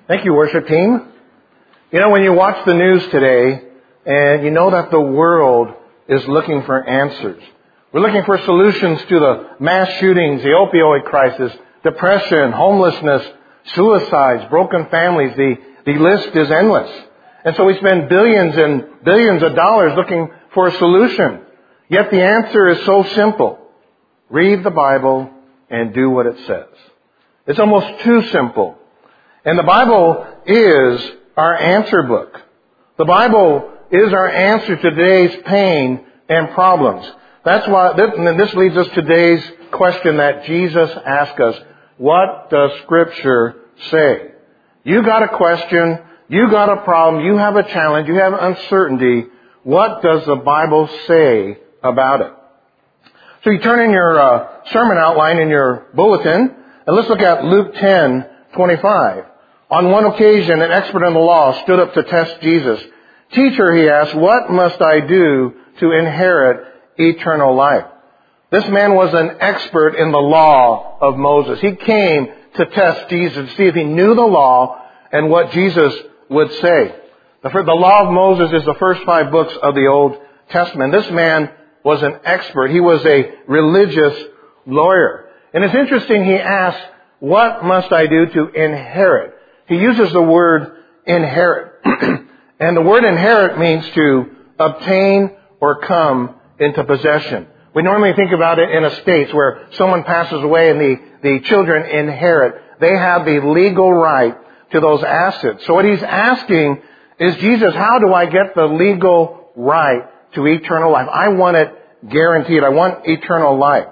Thank you, worship team. You know, when you watch the news today, and you know that the world is looking for answers. We're looking for solutions to the mass shootings, the opioid crisis, depression, homelessness, suicides, broken families. The list is endless. And so we spend billions and billions of dollars looking for a solution. Yet the answer is so simple. Read the Bible and do what it says. It's almost too simple. And the Bible is our answer book. The Bible is our answer to today's pain and problems. That's why, and this leads us to today's question that Jesus asked us. What does Scripture say? You got a question, you got a problem, you have a challenge, you have uncertainty. What does the Bible say about it? So you turn in your sermon outline in your bulletin, and let's look at Luke 10:25. On one occasion, an expert in the law stood up to test Jesus. Teacher, he asked, what must I do to inherit eternal life? This man was an expert in the law of Moses. He came to test Jesus to see if he knew the law and what Jesus would say. The law of Moses is the first 5 books of the Old Testament. This man was an expert. He was a religious lawyer. And it's interesting, he asked, what must I do to inherit? He uses the word inherit. And the word inherit means to obtain or come into possession. We normally think about it in estates where someone passes away and the children inherit. They have the legal right to those assets. So what he's asking is, Jesus, how do I get the legal right to eternal life? I want it guaranteed. I want eternal life.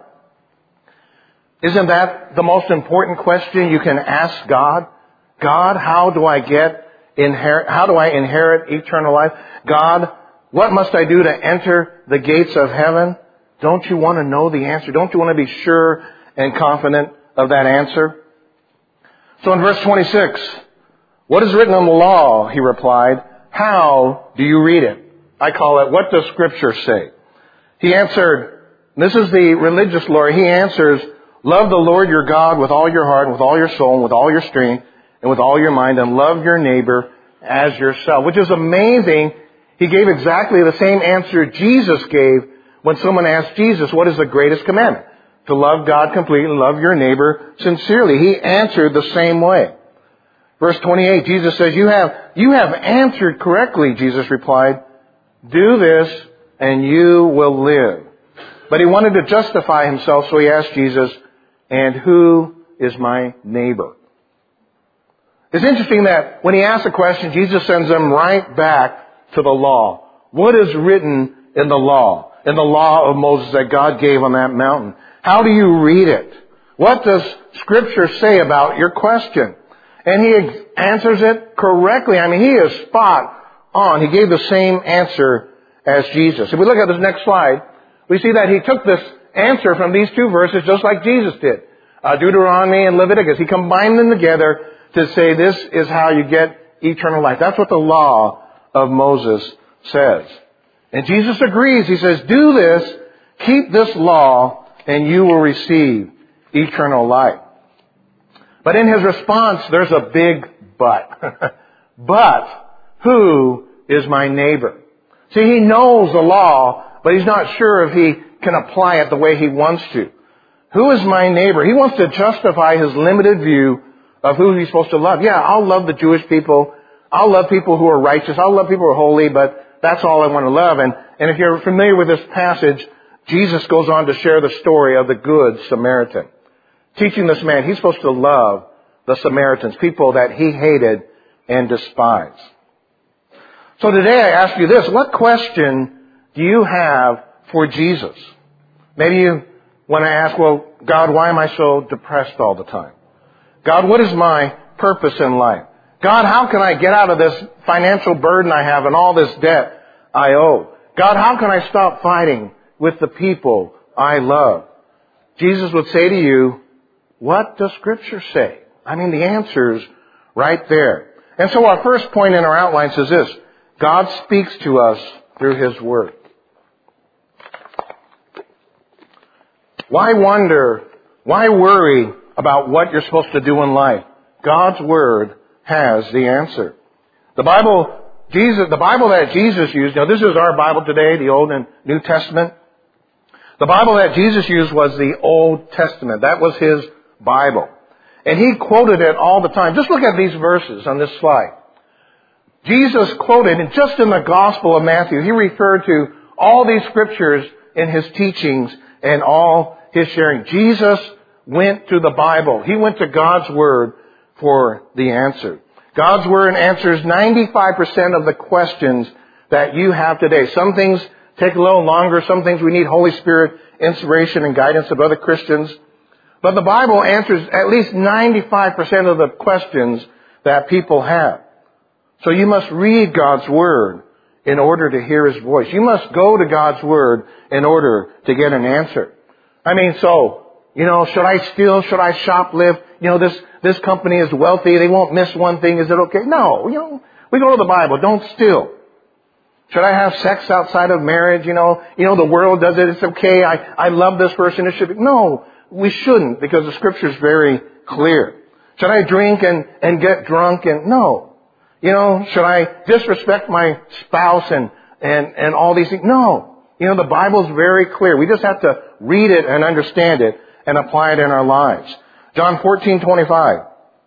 Isn't that the most important question you can ask God? God, how do I inherit eternal life? God, what must I do to enter the gates of heaven? Don't you want to know the answer? Don't you want to be sure and confident of that answer? So in verse 26, what is written in the law? He replied, how do you read it? I call it, what does Scripture say? He answered, this is the religious lawyer, he answers, love the Lord your God with all your heart, and with all your soul, and with all your strength, and with all your mind, and love your neighbor as yourself. Which is amazing. He gave exactly the same answer Jesus gave when someone asked Jesus, what is the greatest commandment? To love God completely and love your neighbor sincerely. He answered the same way. Verse 28, Jesus says, you have answered correctly, Jesus replied. Do this and you will live. But he wanted to justify himself, so he asked Jesus, and who is my neighbor? It's interesting that when he asks a question, Jesus sends them right back to the law. What is written in the law of Moses that God gave on that mountain? How do you read it? What does Scripture say about your question? And he answers it correctly. I mean, he is spot on. He gave the same answer as Jesus. If we look at this next slide, we see that he took this answer from these 2 verses just like Jesus did. Deuteronomy and Leviticus. He combined them together to say this is how you get eternal life. That's what the law of Moses says. And Jesus agrees. He says, do this, keep this law, and you will receive eternal life. But in his response, there's a big but. But who is my neighbor? See, he knows the law, but he's not sure if he can apply it the way he wants to. Who is my neighbor? He wants to justify his limited view of who he's supposed to love. Yeah, I'll love the Jewish people. I'll love people who are righteous. I'll love people who are holy, but that's all I want to love. And if you're familiar with this passage, Jesus goes on to share the story of the Good Samaritan. Teaching this man, he's supposed to love the Samaritans, people that he hated and despised. So today I ask you this, what question do you have for Jesus? Maybe you want to ask, well, God, why am I so depressed all the time? God, what is my purpose in life? God, how can I get out of this financial burden I have and all this debt I owe? God, how can I stop fighting with the people I love? Jesus would say to you, what does Scripture say? I mean, the answer's right there. And so our first point in our outline says this, God speaks to us through His Word. Why wonder, why worry about what you're supposed to do in life? God's Word has the answer. The Bible that Jesus used, this is our Bible today, the Old and New Testament. The Bible that Jesus used was the Old Testament. That was His Bible. And He quoted it all the time. Just look at these verses on this slide. Jesus quoted, and just in the Gospel of Matthew, He referred to all these scriptures in His teachings and all His sharing. Jesus went to the Bible. He went to God's Word for the answer. God's Word answers 95% of the questions that you have today. Some things take a little longer. Some things we need Holy Spirit inspiration and guidance of other Christians. But the Bible answers at least 95% of the questions that people have. So you must read God's Word in order to hear His voice. You must go to God's Word in order to get an answer. Should I steal? Should I shoplift? This company is wealthy. They won't miss one thing. Is it okay? No, we go to the Bible. Don't steal. Should I have sex outside of marriage? The world does it. It's okay. I love this person. It should be. No, we shouldn't, because the Scripture is very clear. Should I drink and get drunk? No. Should I disrespect my spouse and all these things? No. The Bible's very clear. We just have to read it and understand it and apply it in our lives. John 14:25.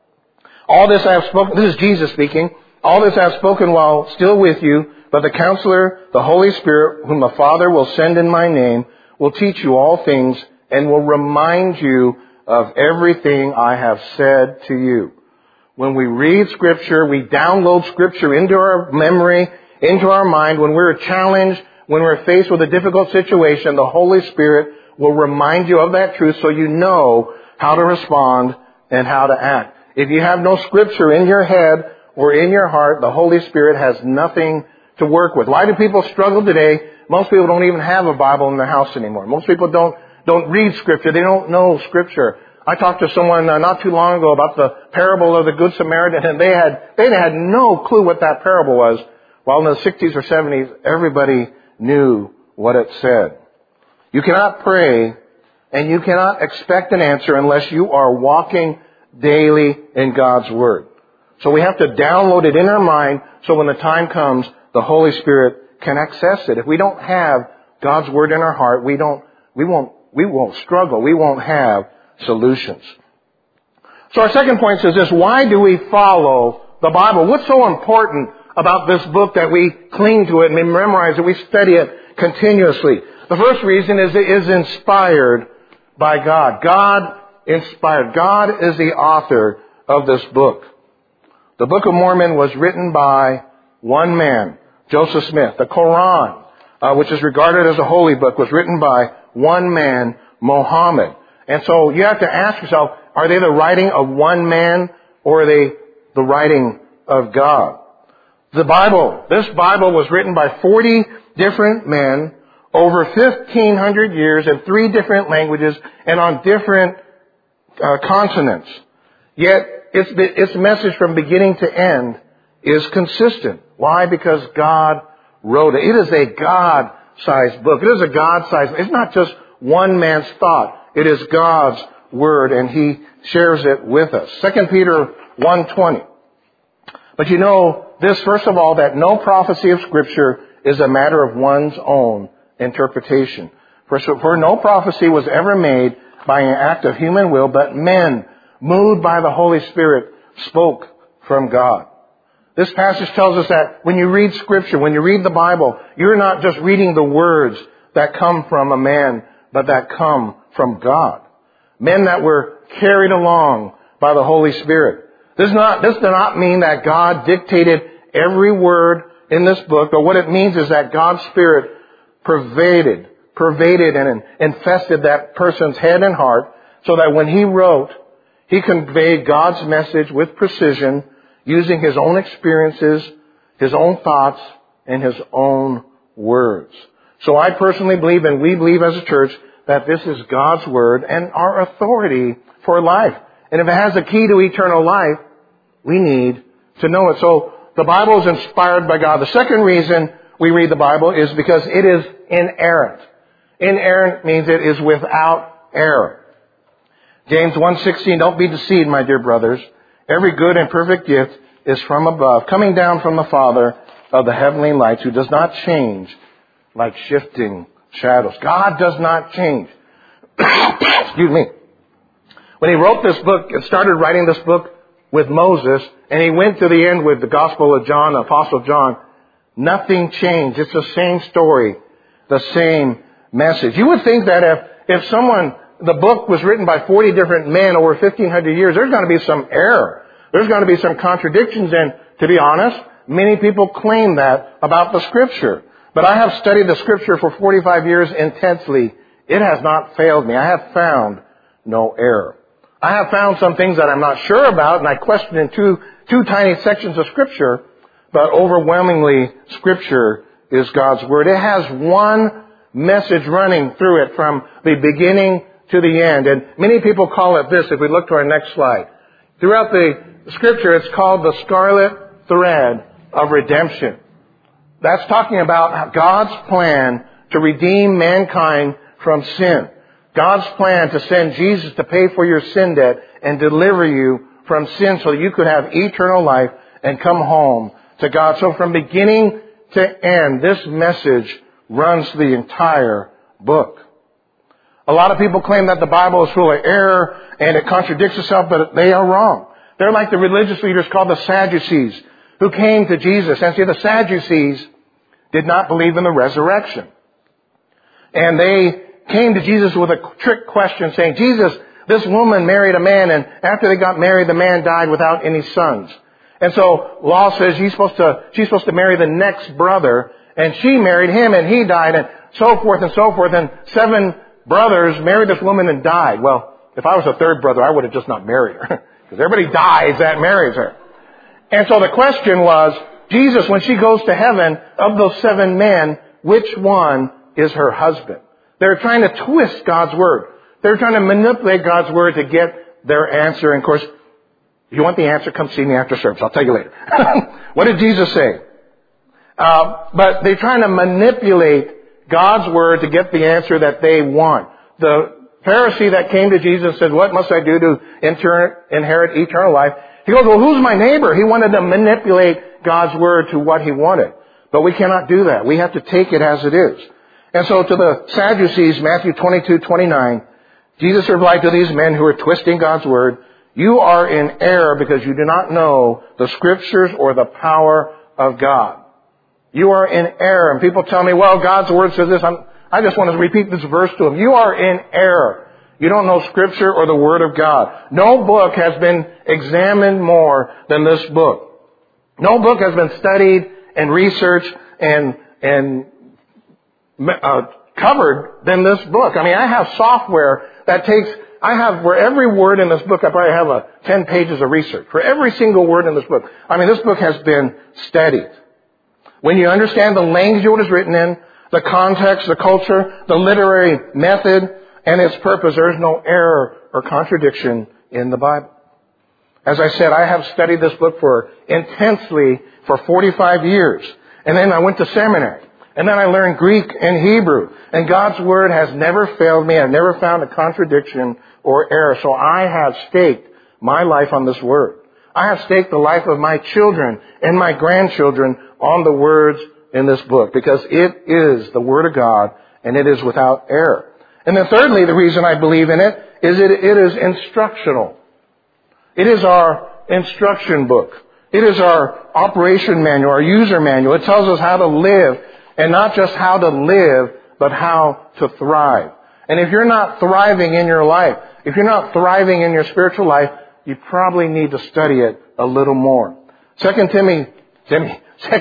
All this I have spoken, this is Jesus speaking, all this I have spoken while still with you, but the Counselor, the Holy Spirit, whom the Father will send in my name, will teach you all things and will remind you of everything I have said to you. When we read Scripture, we download Scripture into our memory, into our mind. When we're challenged, when we're faced with a difficult situation, the Holy Spirit will remind you of that truth so you know how to respond and how to act. If you have no Scripture in your head or in your heart, the Holy Spirit has nothing to work with. Why do people struggle today? Most people don't even have a Bible in their house anymore. Most people don't read Scripture. They don't know Scripture. I talked to someone not too long ago about the parable of the Good Samaritan, and they had no clue what that parable was. While in the 60s or 70s, everybody knew what it said. You cannot pray and you cannot expect an answer unless you are walking daily in God's Word. So we have to download it in our mind so when the time comes, the Holy Spirit can access it. If we don't have God's Word in our heart, we won't struggle. We won't have solutions. So our second point says this: why do we follow the Bible? What's so important about this book that we cling to it and we memorize it, we study it continuously? The first reason is it is inspired by God. God inspired. God is the author of this book. The Book of Mormon was written by one man, Joseph Smith. The Quran, which is regarded as a holy book, was written by one man, Muhammad. And so you have to ask yourself, are they the writing of one man or are they the writing of God? This Bible was written by 40 different men over 1,500 years in 3 different languages and on different continents. Yet its message from beginning to end is consistent. Why? Because God wrote it. It is a God-sized book. It is a God-sized. It's not just one man's thought. It is God's Word, and He shares it with us. 2 Peter 1:20. But you know this, first of all, that no prophecy of Scripture is a matter of one's own interpretation. For no prophecy was ever made by an act of human will, but men, moved by the Holy Spirit, spoke from God. This passage tells us that when you read Scripture, when you read the Bible, you're not just reading the words that come from a man, but that come from God. Men that were carried along by the Holy Spirit. This does not mean that God dictated every word in this book, but what it means is that God's Spirit pervaded and infested that person's head and heart, so that when he wrote, he conveyed God's message with precision, using his own experiences, his own thoughts, and his own words. So I personally believe, and we believe as a church, that this is God's Word and our authority for life. And if it has a key to eternal life, we need to know it. So the Bible is inspired by God. The second reason we read the Bible is because it is inerrant. Inerrant means it is without error. James 1:16, don't be deceived, my dear brothers. Every good and perfect gift is from above, coming down from the Father of the heavenly lights, who does not change like shifting shadows. God does not change. Excuse me. When he wrote this book and started writing this book with Moses, and he went to the end with the Gospel of John, the Apostle John, nothing changed. It's the same story, the same message. You would think that if the book was written by 40 different men over 1,500 years, there's going to be some error. There's going to be some contradictions, and to be honest, many people claim that about the Scripture. But I have studied the Scripture for 45 years intensely. It has not failed me. I have found no error. I have found some things that I'm not sure about, and I question in two tiny sections of Scripture, but overwhelmingly, Scripture is God's Word. It has one message running through it from the beginning to the end. And many people call it this, if we look to our next slide. Throughout the Scripture, it's called the scarlet thread of redemption. That's talking about God's plan to redeem mankind from sin. God's plan to send Jesus to pay for your sin debt and deliver you from sin so that you could have eternal life and come home to God. So from beginning to end, this message runs the entire book. A lot of people claim that the Bible is full of error and it contradicts itself, but they are wrong. They're like the religious leaders called the Sadducees, who came to Jesus. And see, the Sadducees did not believe in the resurrection. And they came to Jesus with a trick question saying, Jesus, this woman married a man, and after they got married, the man died without any sons. And so law says she's supposed to marry the next brother, and she married him and he died, and so forth and so forth. And 7 brothers married this woman and died. Well, if I was the 3rd brother, I would have just not married her. Because everybody dies that marries her. And so the question was, Jesus, when she goes to heaven, of those 7 men, which one is her husband? They're trying to twist God's Word. They're trying to manipulate God's Word to get their answer. And of course, if you want the answer, come see me after service. I'll tell you later. What did Jesus say? But they're trying to manipulate God's Word to get the answer that they want. The Pharisee that came to Jesus said, what must I do to inherit eternal life? He goes, well, who's my neighbor? He wanted to manipulate God's Word to what he wanted. But we cannot do that. We have to take it as it is. And so to the Sadducees, Matthew 22:29, Jesus replied to these men who are twisting God's Word, you are in error because you do not know the Scriptures or the power of God. You are in error. And people tell me, well, God's Word says this. I just want to repeat this verse to them. You are in error. You don't know Scripture or the Word of God. No book has been examined more than this book. No book has been studied and researched and covered than this book. I mean, I have software that for every word in this book, I probably have 10 pages of research. For every single word in this book. I mean, this book has been studied. When you understand the language it was written in, the context, the culture, the literary method, and its purpose, there is no error or contradiction in the Bible. As I said, I have studied this book intensely for 45 years. And then I went to seminary. And then I learned Greek and Hebrew. And God's Word has never failed me. I've never found a contradiction or error. So I have staked my life on this Word. I have staked the life of my children and my grandchildren on the words in this book. Because it is the Word of God and it is without error. And then thirdly, the reason I believe in it is it is instructional. It is our instruction book. It is our operation manual, our user manual. It tells us how to live. And not just how to live, but how to thrive. And if you're not thriving in your life, if you're not thriving in your spiritual life, you probably need to study it a little more. 2 Timothy 3.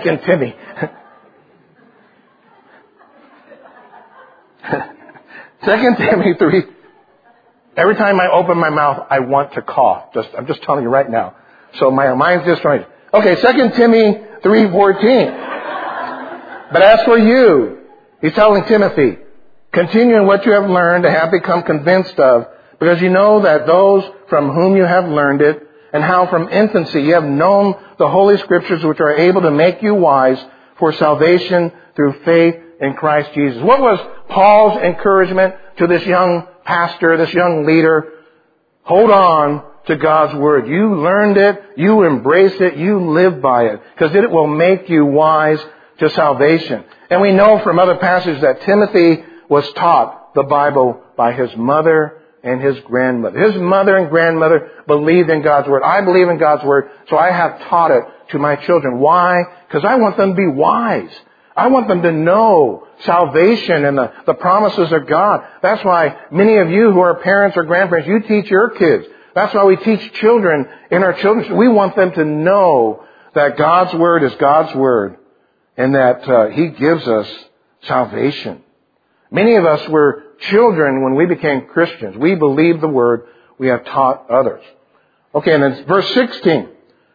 Every time I open my mouth, I want to cough. I'm just telling you right now. So my mind's just trying. Okay, 2 Timothy 3:14. But as for you, he's telling Timothy, continue in what you have learned and have become convinced of, because you know that those from whom you have learned it, and how from infancy you have known the Holy Scriptures which are able to make you wise for salvation through faith in Christ Jesus. What was Paul's encouragement to this young pastor, this young leader? Hold on to God's Word. You learned it, you embrace it, you live by it, because it will make you wise to salvation. And we know from other passages that Timothy was taught the Bible by his mother and his grandmother. His mother and grandmother believed in God's Word. I believe in God's Word, so I have taught it to my children. Why? Because I want them to be wise. I want them to know salvation and the promises of God. That's why many of you who are parents or grandparents, you teach your kids. That's why we teach children in our children's. We want them to know that God's Word is God's Word and that He gives us salvation. Many of us were children when we became Christians. We believed the Word. We have taught others. Okay, and then verse 16.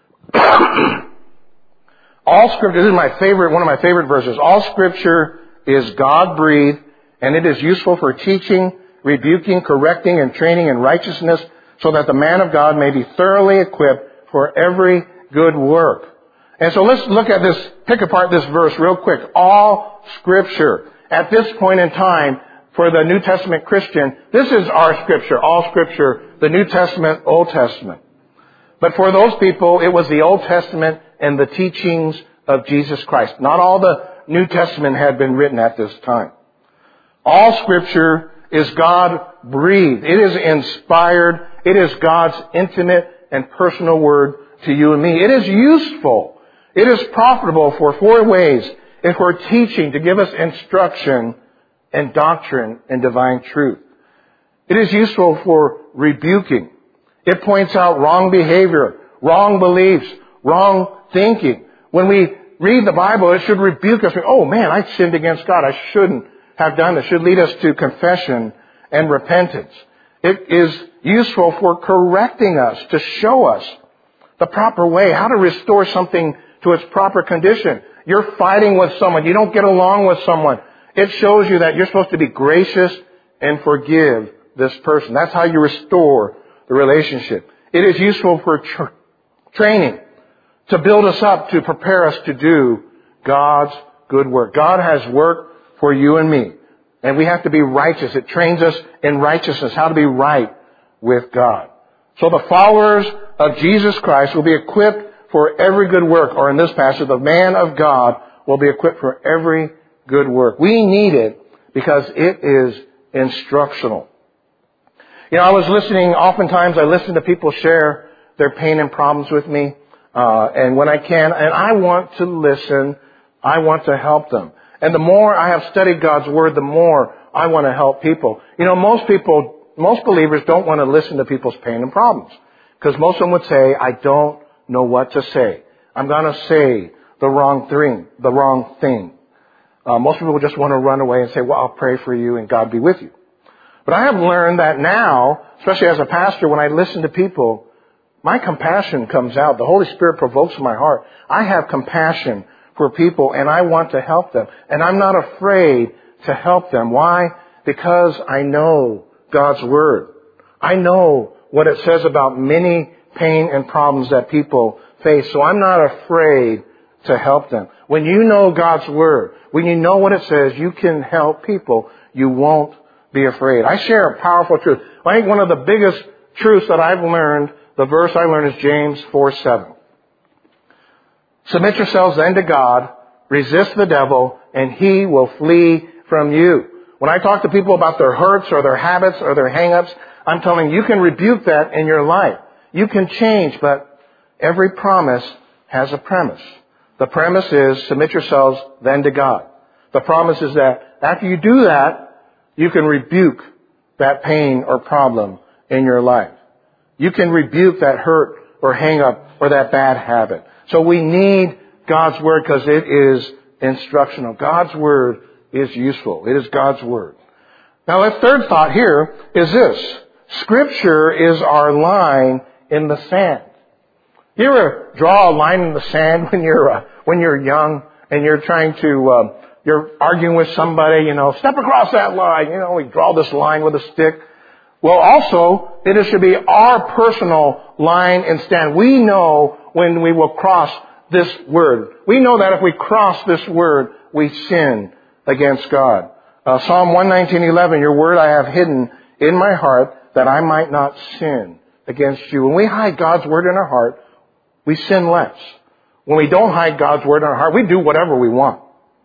All Scripture, this is my favorite, one of my favorite verses. All Scripture is God-breathed, and it is useful for teaching, rebuking, correcting, and training in righteousness, so that the man of God may be thoroughly equipped for every good work. And so let's look at this, pick apart this verse real quick. All Scripture. At this point in time, for the New Testament Christian, this is our Scripture. All Scripture, the New Testament, Old Testament. But for those people, it was the Old Testament and the teachings of Jesus Christ. Not all the New Testament had been written at this time. All Scripture is God-breathed. It is inspired. It is God's intimate and personal word to you and me. It is useful. It is profitable for four ways. If we're teaching, to give us instruction and doctrine and divine truth. It is useful for rebuking. It points out wrong behavior, wrong beliefs, wrong thinking. When we read the Bible, it should rebuke us. Oh man, I sinned against God. I shouldn't have done this. It should lead us to confession and repentance. It is useful for correcting us, to show us the proper way, how to restore something to its proper condition. You're fighting with someone. You don't get along with someone. It shows you that you're supposed to be gracious and forgive this person. That's how you restore the relationship. It is useful for training, to build us up, to prepare us to do God's good work. God has work for you and me. And we have to be righteous. It trains us in righteousness, how to be right with God. So the followers of Jesus Christ will be equipped for every good work. Or in this passage, the man of God will be equipped for every good work. We need it because it is instructional. You know, oftentimes I listen to people share their pain and problems with me. And when I can, and I want to listen, I want to help them. And the more I have studied God's Word, the more I want to help people. You know, most believers don't want to listen to people's pain and problems. Because most of them would say, I don't know what to say. I'm going to say the wrong thing. Most people just want to run away and say, well, I'll pray for you and God be with you. But I have learned that now, especially as a pastor, when I listen to people, my compassion comes out. The Holy Spirit provokes my heart. I have compassion for people and I want to help them. And I'm not afraid to help them. Why? Because I know God's Word. I know what it says about many pain and problems that people face. So I'm not afraid to help them. When you know God's Word, when you know what it says, you can help people. You won't be afraid. I share a powerful truth. I think one of the biggest truths that I've learned, the verse I learned is James 4:7. Submit yourselves then to God, resist the devil, and he will flee from you. When I talk to people about their hurts or their habits or their hang-ups, I'm telling you can rebuke that in your life. You can change, but every promise has a premise. The premise is submit yourselves then to God. The promise is that after you do that, you can rebuke that pain or problem in your life. You can rebuke that hurt or hang up or that bad habit. So we need God's Word because it is instructional. God's Word is useful. It is God's Word. Now the third thought here is this. Scripture is our line in the sand. You ever draw a line in the sand when you're young and you're trying to, you're arguing with somebody, step across that line, we draw this line with a stick. Well, also, it should be our personal line and stand. We know when we will cross this word. We know that if we cross this word, we sin against God. Psalm 119:11, your word I have hidden in my heart that I might not sin against you. When we hide God's Word in our heart, we sin less. When we don't hide God's Word in our heart, we do whatever we want.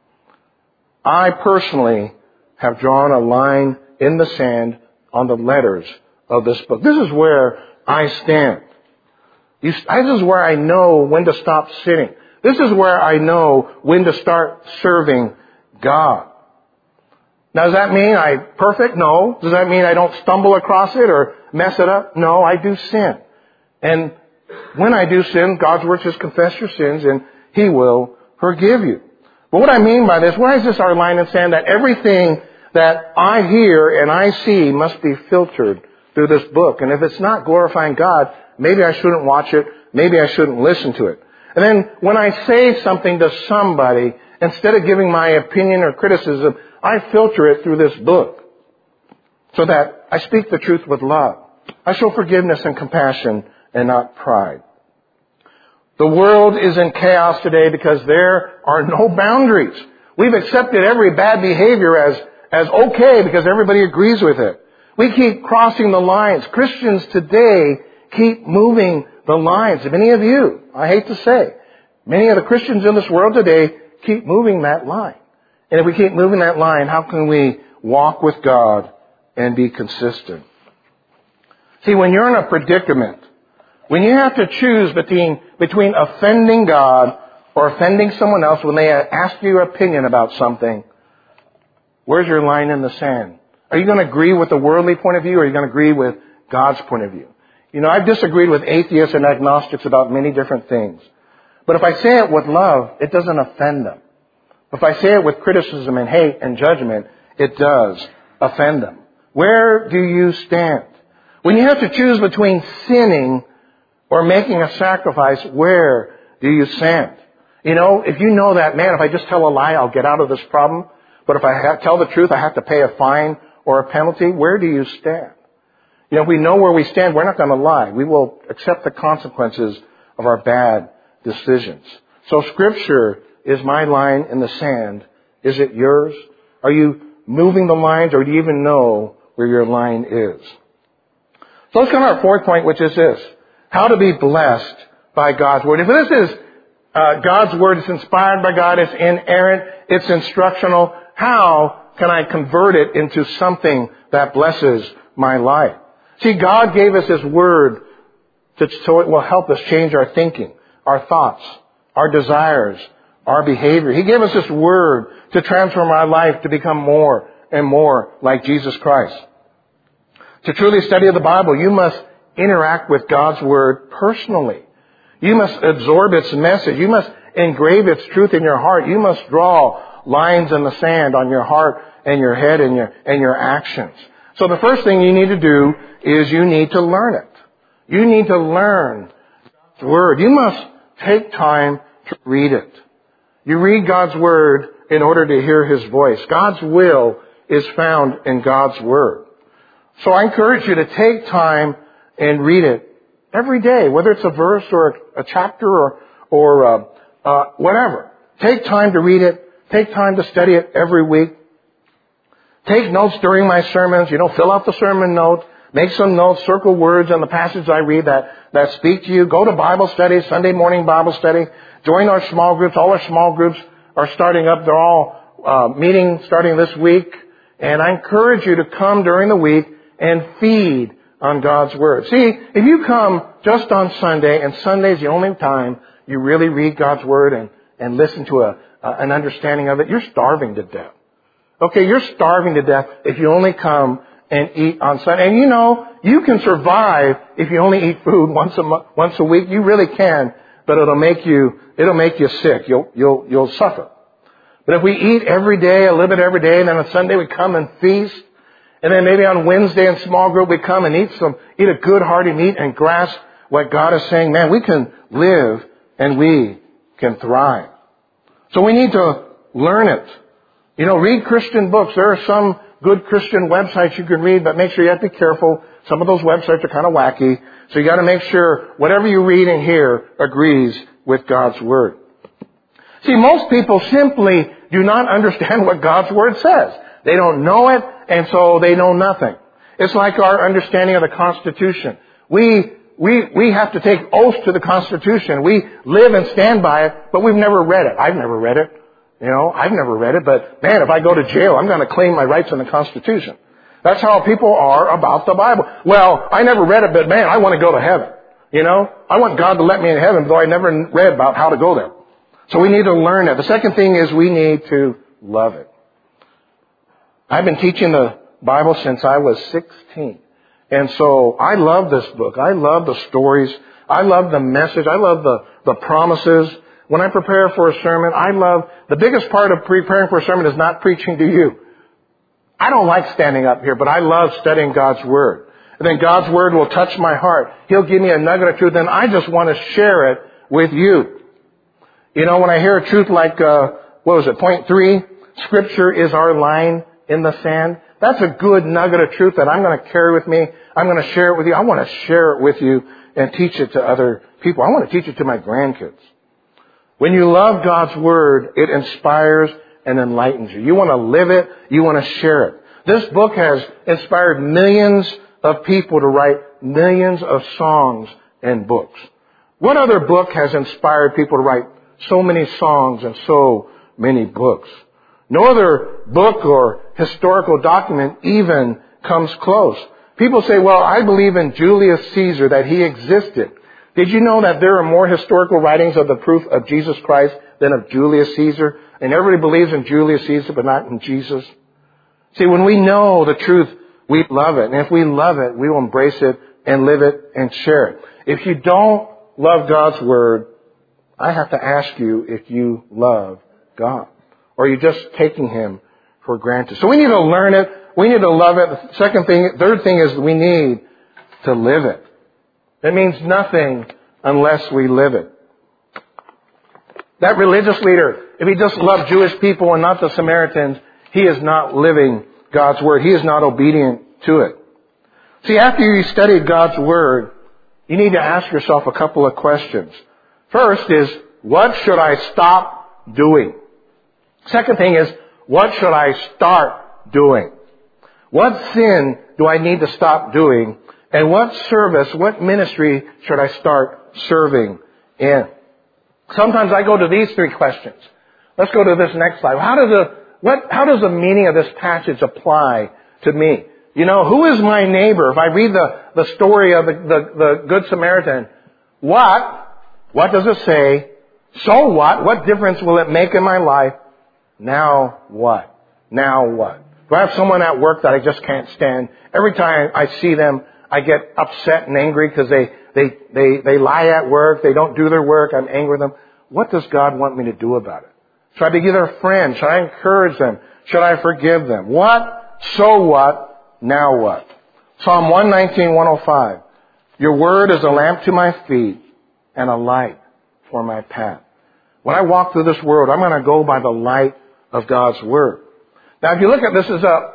I personally have drawn a line in the sand on the letters of this book. This is where I stand. This is where I know when to stop sinning. This is where I know when to start serving God. Now, does that mean I'm perfect? No. Does that mean I don't stumble across it or mess it up? No, I do sin. And when I do sin, God's Word says, confess your sins and He will forgive you. But what I mean by this, why is this our line in sand? That everything that I hear and I see must be filtered through this book. And if it's not glorifying God, maybe I shouldn't watch it. Maybe I shouldn't listen to it. And then when I say something to somebody, instead of giving my opinion or criticism, I filter it through this book so that I speak the truth with love. I show forgiveness and compassion and not pride. The world is in chaos today because there are no boundaries. We've accepted every bad behavior as okay because everybody agrees with it. We keep crossing the lines. Christians today keep moving the lines. Many of you, I hate to say, many of the Christians in this world today keep moving that line. And if we keep moving that line, how can we walk with God and be consistent? See, when you're in a predicament, when you have to choose between offending God or offending someone else when they ask you your opinion about something, where's your line in the sand? Are you going to agree with the worldly point of view or are you going to agree with God's point of view? You know, I've disagreed with atheists and agnostics about many different things. But if I say it with love, it doesn't offend them. If I say it with criticism and hate and judgment, it does offend them. Where do you stand? When you have to choose between sinning or making a sacrifice, where do you stand? You know, if you know that, man, if I just tell a lie, I'll get out of this problem. But if I tell the truth, I have to pay a fine or a penalty. Where do you stand? You know, if we know where we stand, we're not going to lie. We will accept the consequences of our bad decisions. So Scripture is my line in the sand. Is it yours? Are you moving the lines, or do you even know where your line is? So let's come to our fourth point, which is this. How to be blessed by God's Word. If this is God's Word, it's inspired by God, it's inerrant, it's instructional, how can I convert it into something that blesses my life? See, God gave us His Word so it will help us change our thinking, our thoughts, our desires, our behavior. He gave us this Word to transform our life to become more and more like Jesus Christ. To truly study the Bible, you must interact with God's Word personally. You must absorb its message. You must engrave its truth in your heart. You must draw lines in the sand on your heart and your head and your actions. So the first thing you need to do is you need to learn it. You need to learn God's Word. You must take time to read it. You read God's Word in order to hear His voice. God's will is found in God's Word. So I encourage you to take time and read it every day, whether it's a verse or a chapter or whatever. Take time to read it. Take time to study it every week. Take notes during my sermons. Fill out the sermon note. Make some notes. Circle words on the passage I read that speak to you. Go to Bible study, Sunday morning Bible study. Join our small groups. All our small groups are starting up. They're all meeting starting this week. And I encourage you to come during the week and feed on God's Word. See, if you come just on Sunday, and Sunday's the only time you really read God's Word and listen to an understanding of it, you're starving to death. Okay, you're starving to death if you only come and eat on Sunday. And you can survive if you only eat food once a week. You really can, but it'll make you sick. You'll suffer. But if we eat every day, a little bit every day, and then on Sunday we come and feast, and then maybe on Wednesday in small group we come and eat a good hearty meat and grasp what God is saying, man, we can live and we can thrive. So we need to learn it. Read Christian books. There are some good Christian websites you can read, but make sure you have to be careful. Some of those websites are kind of wacky. So you got to make sure whatever you read and hear agrees with God's Word. See, most people simply do not understand what God's Word says. They don't know it, and so they know nothing. It's like our understanding of the Constitution. We have to take oaths to the Constitution. We live and stand by it, but we've never read it. I've never read it. I've never read it, but man, if I go to jail, I'm going to claim my rights in the Constitution. That's how people are about the Bible. Well, I never read it, but man, I want to go to heaven. I want God to let me in heaven, though I never read about how to go there. So we need to learn it. The second thing is we need to love it. I've been teaching the Bible since I was 16. And so I love this book. I love the stories. I love the message. I love the promises. When I prepare for a sermon, the biggest part of preparing for a sermon is not preaching to you. I don't like standing up here, but I love studying God's Word. And then God's Word will touch my heart. He'll give me a nugget of truth, and I just want to share it with you. When I hear a truth like, point 3, Scripture is our line in the sand. That's a good nugget of truth that I'm going to carry with me. I'm going to share it with you. I want to share it with you and teach it to other people. I want to teach it to my grandkids. When you love God's Word, it inspires and enlightens you. You want to live it. You want to share it. This book has inspired millions of people to write millions of songs and books. What other book has inspired people to write so many songs and so many books? No other book or historical document even comes close. People say, well, I believe in Julius Caesar, that he existed. Did you know that there are more historical writings of the proof of Jesus Christ than of Julius Caesar? And everybody believes in Julius Caesar, but not in Jesus. See, when we know the truth, we love it. And if we love it, we will embrace it and live it and share it. If you don't love God's Word, I have to ask you if you love God. Or are you just taking Him for granted? So we need to learn it. We need to love it. The third thing is we need to live it. It means nothing unless we live it. That religious leader, if he just loved Jewish people and not the Samaritans, he is not living God's Word. He is not obedient to it. See, after you studied God's Word, you need to ask yourself a couple of questions. First is, what should I stop doing? Second thing is, what should I start doing? What sin do I need to stop doing? And what service, what ministry should I start serving in? Sometimes I go to these three questions. Let's go to this next slide. How does the meaning of this passage apply to me? Who is my neighbor? If I read the story of the Good Samaritan, what does it say? So what? What difference will it make in my life? Now what? Now what? Do I have someone at work that I just can't stand? Every time I see them, I get upset and angry because they lie at work. They don't do their work. I'm angry with them. What does God want me to do about it? Should I be their friend? Should I encourage them? Should I forgive them? What? So what? Now what? Psalm 119:105. Your word is a lamp to my feet and a light for my path. When I walk through this world, I'm going to go by the light of God's Word. Now, if you look at this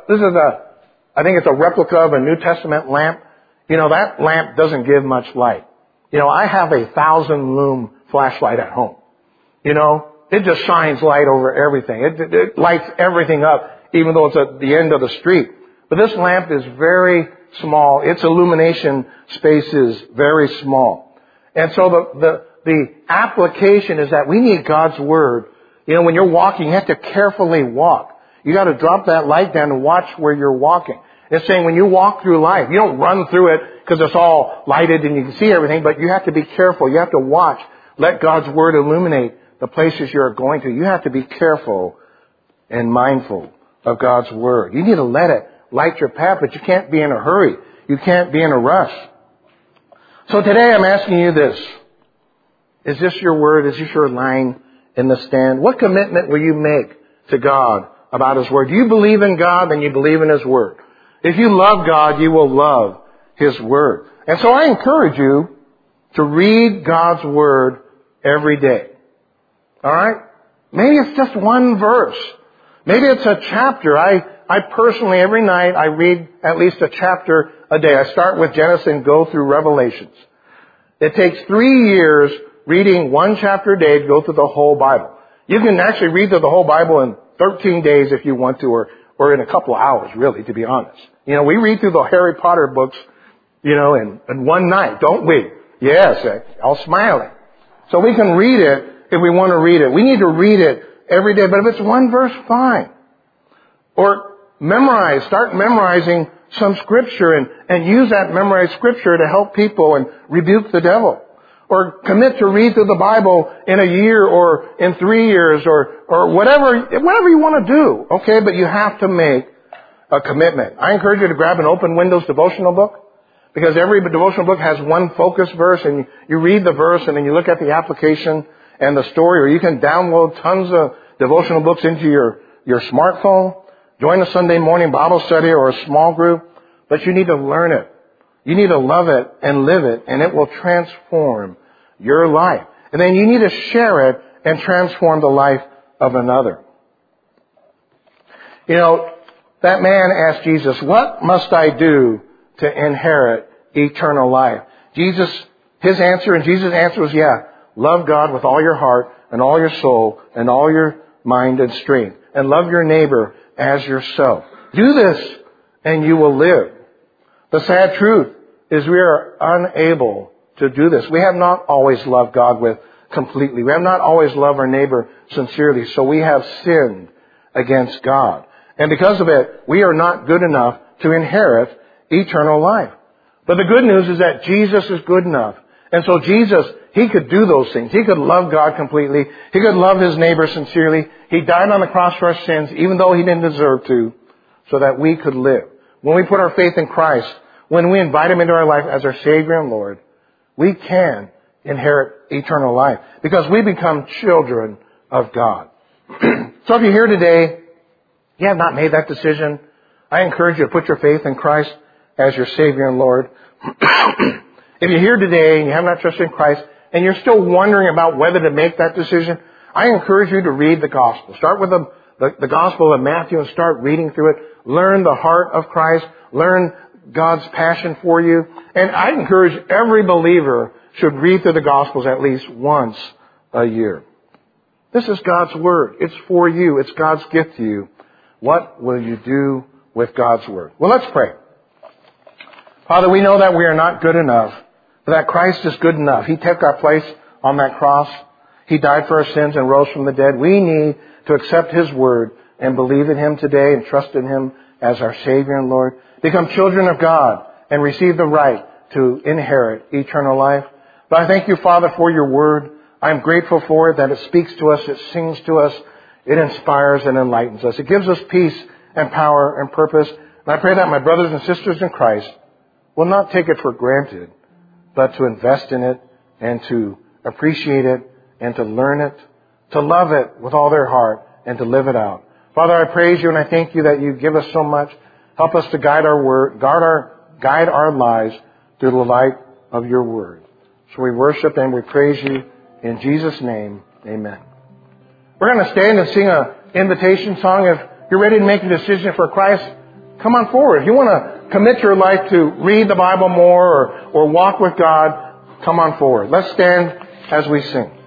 I think it's a replica of a New Testament lamp. That lamp doesn't give much light. I have a 1,000-lumen flashlight at home. It just shines light over everything. It lights everything up, even though it's at the end of the street. But this lamp is very small. Its illumination space is very small. And so the application is that we need God's Word. When you're walking, you have to carefully walk. You got to drop that light down and watch where you're walking. It's saying when you walk through life, you don't run through it because it's all lighted and you can see everything, but you have to be careful. You have to watch. Let God's Word illuminate the places you're going to. You have to be careful and mindful of God's Word. You need to let it light your path, but you can't be in a hurry. You can't be in a rush. So today I'm asking you this. Is this your word? Is this your line in the stand? What commitment will you make to God about His Word? Do you believe in God? Then you believe in His Word. If you love God, you will love His Word. And so I encourage you to read God's Word every day. All right? Maybe it's just one verse. Maybe it's a chapter. I personally, every night, I read at least a chapter a day. I start with Genesis and go through Revelations. It takes 3 years reading one chapter a day to go through the whole Bible. You can actually read through the whole Bible in 13 days if you want to, or in a couple of hours, really, to be honest. We read through the Harry Potter books in one night, don't we? Yes, all smiling. So we can read it if we want to read it. We need to read it every day, but if it's one verse, fine. Or start memorizing some scripture and use that memorized scripture to help people and rebuke the devil. Or commit to read through the Bible in a year or in 3 years or whatever you want to do. Okay, but you have to make a commitment. I encourage you to grab an Open Windows devotional book, because every devotional book has one focus verse, and you read the verse and then you look at the application and the story, or you can download tons of devotional books into your smartphone, join a Sunday morning Bible study or a small group, but you need to learn it. You need to love it and live it, and it will transform your life. And then you need to share it and transform the life of another. That man asked Jesus, what must I do to inherit eternal life? Jesus' answer was, love God with all your heart and all your soul and all your mind and strength, and love your neighbor as yourself. Do this and you will live. The sad truth is we are unable to do this. We have not always loved God completely. We have not always loved our neighbor sincerely, so we have sinned against God. And because of it, we are not good enough to inherit eternal life. But the good news is that Jesus is good enough. And so Jesus, He could do those things. He could love God completely. He could love His neighbor sincerely. He died on the cross for our sins, even though He didn't deserve to, so that we could live. When we put our faith in Christ, when we invite Him into our life as our Savior and Lord, we can inherit eternal life because we become children of God. So if you're here today, you have not made that decision, I encourage you to put your faith in Christ as your Savior and Lord. If you're here today and you have not trusted in Christ and you're still wondering about whether to make that decision, I encourage you to read the Gospel. Start with the Gospel of Matthew and start reading through it. Learn the heart of Christ. Learn God's passion for you. And I encourage every believer should read through the Gospels at least once a year. This is God's Word. It's for you. It's God's gift to you. What will you do with God's Word? Well, let's pray. Father, we know that we are not good enough, but that Christ is good enough. He took our place on that cross. He died for our sins and rose from the dead. We need to accept His Word and believe in Him today and trust in Him as our Savior and Lord. Become children of God and receive the right to inherit eternal life. But I thank you, Father, for your Word. I am grateful for it, that it speaks to us, it sings to us, it inspires and enlightens us. It gives us peace and power and purpose. And I pray that my brothers and sisters in Christ will not take it for granted, but to invest in it and to appreciate it and to learn it, to love it with all their heart and to live it out. Father, I praise you and I thank you that you give us so much. Help us to guide our word, guide our lives through the light of your word. So we worship and we praise you in Jesus' name. Amen. We're going to stand and sing an invitation song. If you're ready to make a decision for Christ, come on forward. If you want to commit your life to read the Bible more or walk with God, come on forward. Let's stand as we sing.